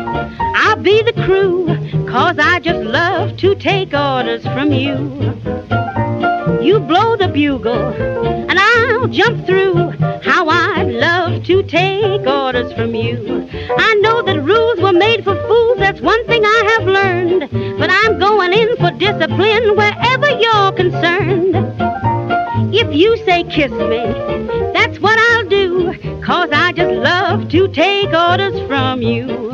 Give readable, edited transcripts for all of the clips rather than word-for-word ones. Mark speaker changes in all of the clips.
Speaker 1: I'll be the crew, 'cause I just love to take orders from you. You blow the bugle, and I'll jump through. How I'd love to take orders from you. I know that rules were made for fools, that's one thing I have learned. But I'm going in for discipline wherever you're concerned. If you say kiss me, that's what I'll do, 'cause I just love to take orders from you.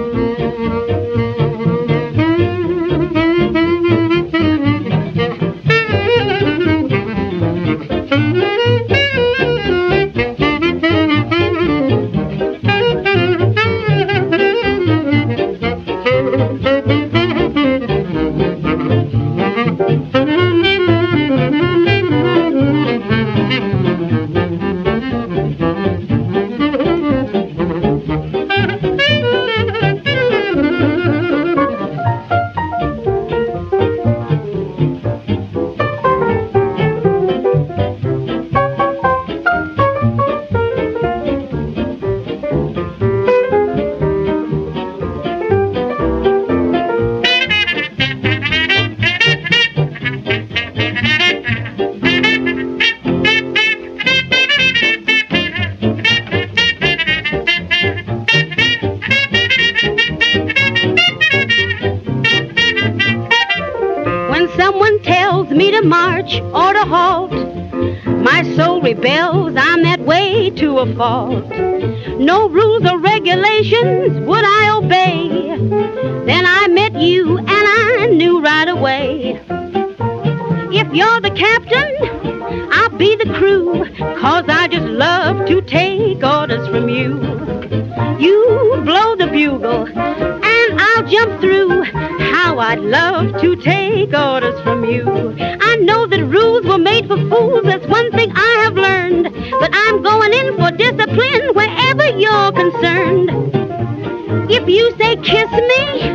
Speaker 1: When someone tells me to march or to halt, my soul rebels, I'm that way to a fault. No rules or regulations would I obey. Then I met you and I knew right away. If you're the captain, I'll be the crew, 'cause I just love to take orders from you. You blow the bugle, and I'll jump through. How I'd love to take orders from you. I know that rules were made for fools, that's one thing I have learned. But I'm going in for discipline wherever you're concerned. If you say kiss me,